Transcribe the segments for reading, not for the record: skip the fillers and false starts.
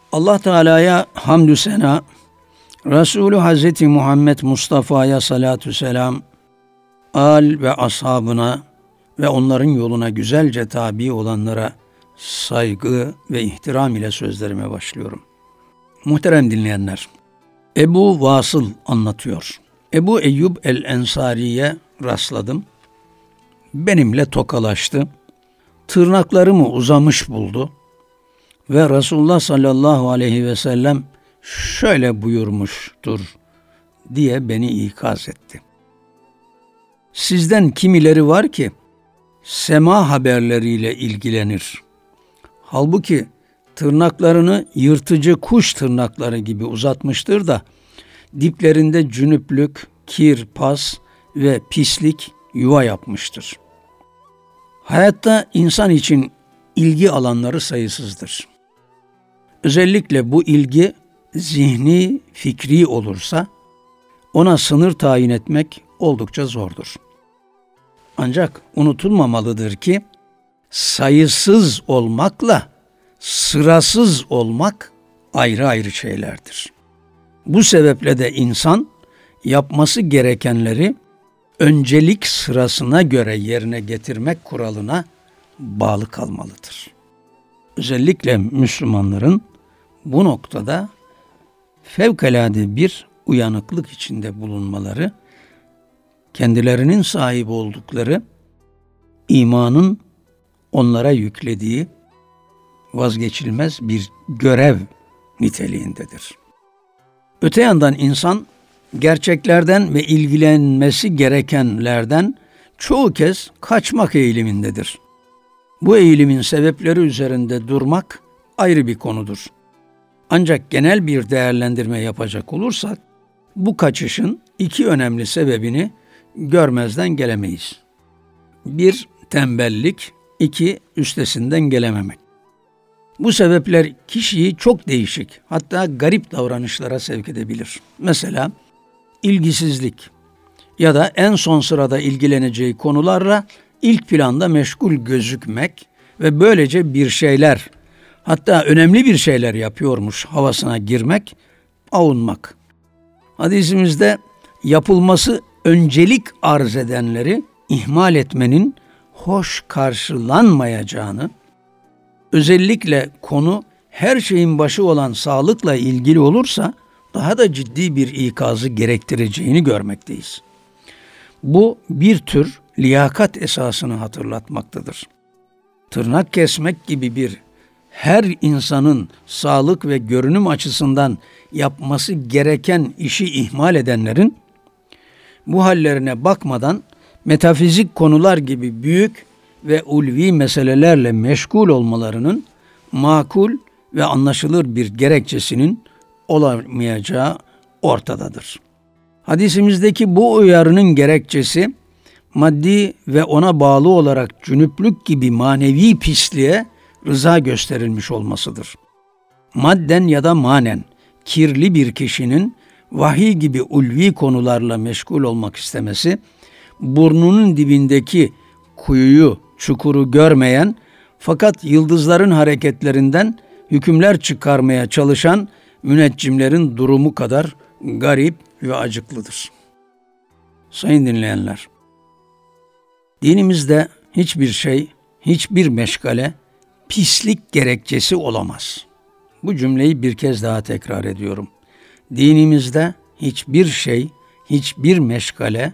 Allah Teala'ya hamdü sena, Resulü Hazreti Muhammed Mustafa'ya salatü selam, âl ve ashabına ve onların yoluna güzelce tabi olanlara saygı ve ihtiram ile sözlerime başlıyorum. Muhterem dinleyenler, Ebu Vasıl anlatıyor. Ebu Eyyub el-Ensari'ye rastladım. Benimle tokalaştı. Tırnaklarımı uzamış buldu. Ve Resulullah sallallahu aleyhi ve sellem şöyle buyurmuştur diye beni ikaz etti. Sizden kimileri var ki sema haberleriyle ilgilenir. Halbuki tırnaklarını yırtıcı kuş tırnakları gibi uzatmıştır da diplerinde cünüplük, kir, pas ve pislik yuva yapmıştır. Hayatta insan için ilgi alanları sayısızdır. Özellikle bu ilgi zihni, fikri olursa ona sınır tayin etmek oldukça zordur. Ancak unutulmamalıdır ki sayısız olmakla sırasız olmak ayrı ayrı şeylerdir. Bu sebeple de insan yapması gerekenleri öncelik sırasına göre yerine getirmek kuralına bağlı kalmalıdır. Özellikle Müslümanların bu noktada fevkalade bir uyanıklık içinde bulunmaları, kendilerinin sahip oldukları imanın onlara yüklediği vazgeçilmez bir görev niteliğindedir. Öte yandan insan gerçeklerden ve ilgilenmesi gerekenlerden çoğu kez kaçmak eğilimindedir. Bu eğilimin sebepleri üzerinde durmak ayrı bir konudur. Ancak genel bir değerlendirme yapacak olursak, bu kaçışın iki önemli sebebini görmezden gelemeyiz. 1. Tembellik, 2. Üstesinden gelememek. Bu sebepler kişiyi çok değişik, hatta garip davranışlara sevk edebilir. Mesela ilgisizlik ya da en son sırada ilgileneceği konularla ilk planda meşgul gözükmek ve böylece bir şeyler, hatta önemli bir şeyler yapıyormuş havasına girmek, avunmak. Hadisimizde yapılması öncelik arz edenleri ihmal etmenin hoş karşılanmayacağını, özellikle konu her şeyin başı olan sağlıkla ilgili olursa daha da ciddi bir ikazı gerektireceğini görmekteyiz. Bu bir tür liyakat esasını hatırlatmaktadır. Tırnak kesmek gibi bir her insanın sağlık ve görünüm açısından yapması gereken işi ihmal edenlerin bu hallerine bakmadan metafizik konular gibi büyük ve ulvi meselelerle meşgul olmalarının makul ve anlaşılır bir gerekçesinin olamayacağı ortadadır. Hadisimizdeki bu uyarının gerekçesi maddi ve ona bağlı olarak cünüplük gibi manevi pisliğe rıza gösterilmiş olmasıdır. Madden ya da manen kirli bir kişinin vahiy gibi ulvi konularla meşgul olmak istemesi, burnunun dibindeki kuyuyu, çukuru görmeyen fakat yıldızların hareketlerinden hükümler çıkarmaya çalışan müneccimlerin durumu kadar garip ve acıklıdır. Sayın dinleyenler, dinimizde hiçbir şey, hiçbir meşgale pislik gerekçesi olamaz. Bu cümleyi bir kez daha tekrar ediyorum. Dinimizde hiçbir şey, hiçbir meşgale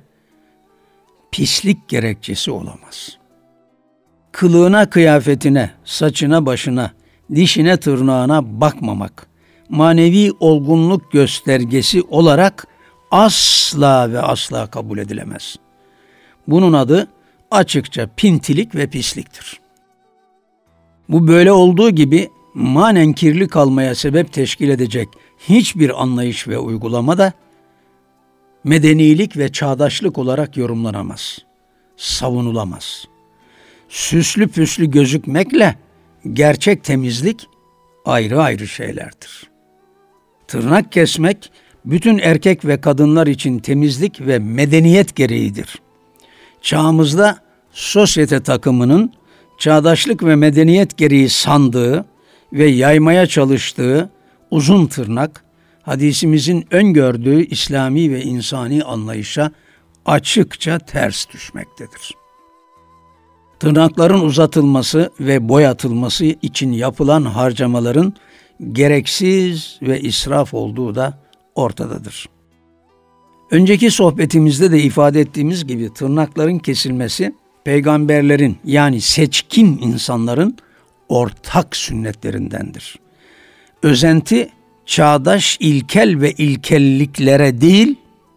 pislik gerekçesi olamaz. Kılığına, kıyafetine, saçına, başına, dişine, tırnağına bakmamak, manevi olgunluk göstergesi olarak asla ve asla kabul edilemez. Bunun adı açıkça pintilik ve pisliktir. Bu böyle olduğu gibi manen kirli kalmaya sebep teşkil edecek hiçbir anlayış ve uygulama da medenilik ve çağdaşlık olarak yorumlanamaz, savunulamaz. Süslü püslü gözükmekle gerçek temizlik ayrı ayrı şeylerdir. Tırnak kesmek bütün erkek ve kadınlar için temizlik ve medeniyet gereğidir. Çağımızda sosyete takımının çağdaşlık ve medeniyet gereği sandığı ve yaymaya çalıştığı uzun tırnak, hadisimizin öngördüğü İslami ve insani anlayışa açıkça ters düşmektedir. Tırnakların uzatılması ve boyatılması için yapılan harcamaların gereksiz ve israf olduğu da ortadadır. Önceki sohbetimizde de ifade ettiğimiz gibi tırnakların kesilmesi peygamberlerin yani seçkin insanların ortak sünnetlerindendir. Özenti çağdaş ilkel ve ilkelliklere değil,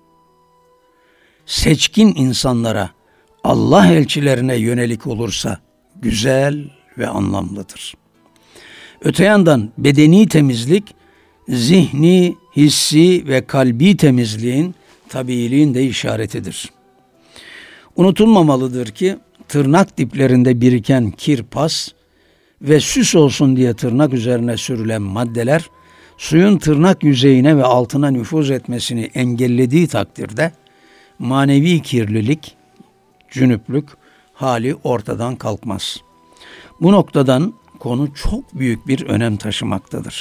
seçkin insanlara, Allah elçilerine yönelik olursa güzel ve anlamlıdır. Öte yandan bedeni temizlik, zihni, hissi ve kalbi temizliğin, tabiiliğin de işaretidir. Unutulmamalıdır ki tırnak diplerinde biriken kir, pas ve süs olsun diye tırnak üzerine sürülen maddeler suyun tırnak yüzeyine ve altına nüfuz etmesini engellediği takdirde manevi kirlilik, cünüplük hali ortadan kalkmaz. Bu noktadan konu çok büyük bir önem taşımaktadır.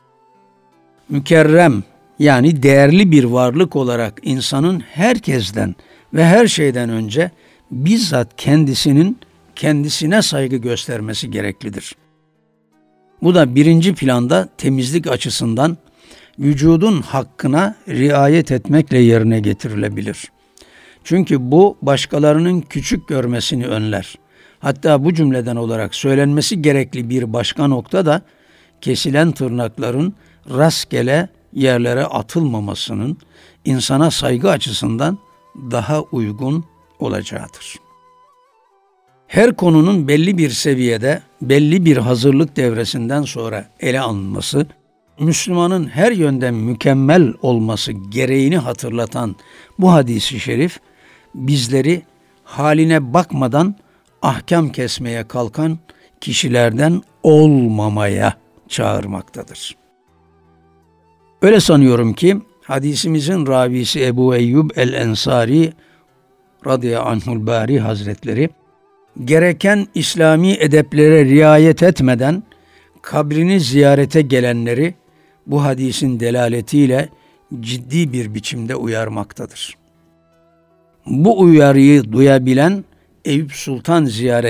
Mükerrem yani değerli bir varlık olarak insanın herkesten ve her şeyden önce bizzat kendisine saygı göstermesi gereklidir. Bu da birinci planda temizlik açısından vücudun hakkına riayet etmekle yerine getirilebilir. Çünkü bu başkalarının küçük görmesini önler. Hatta bu cümleden olarak söylenmesi gerekli bir başka nokta da kesilen tırnakların rastgele yerlere atılmamasının insana saygı açısından daha uygun olacağıdır. Her konunun belli bir seviyede, belli bir hazırlık devresinden sonra ele alınması, Müslümanın her yönden mükemmel olması gereğini hatırlatan bu hadis-i şerif, bizleri haline bakmadan ahkam kesmeye kalkan kişilerden olmamaya çağırmaktadır. Öyle sanıyorum ki hadisimizin ravisi Ebu Eyyub el-Ensari radıyallahu anhul bari hazretleri gereken İslami edeplere riayet etmeden kabrini ziyarete gelenleri bu hadisin delaletiyle ciddi bir biçimde uyarmaktadır. Bu uyarıyı duyabilen Eyüp Sultan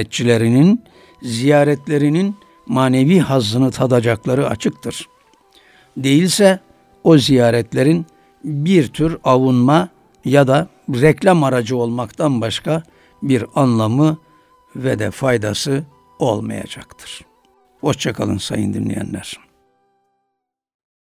ziyaretlerinin manevi hazzını tadacakları açıktır. Değilse o ziyaretlerin bir tür avunma ya da reklam aracı olmaktan başka bir anlamı ve de faydası olmayacaktır. Hoşça kalın sayın dinleyenler.